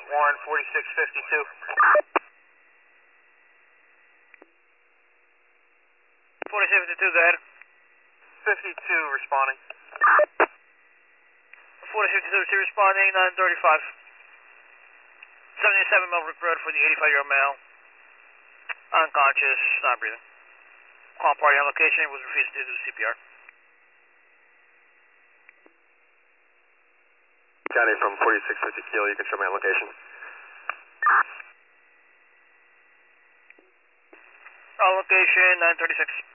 Warren 4652. 4652, go ahead. 52 responding. 4652, responding, 935. 77 Melbrook Road for the 85-year-old male. Unconscious, not breathing. Call party on location, was refused to do CPR. County from 4650 Kilo, you can show me on location. On location, 936.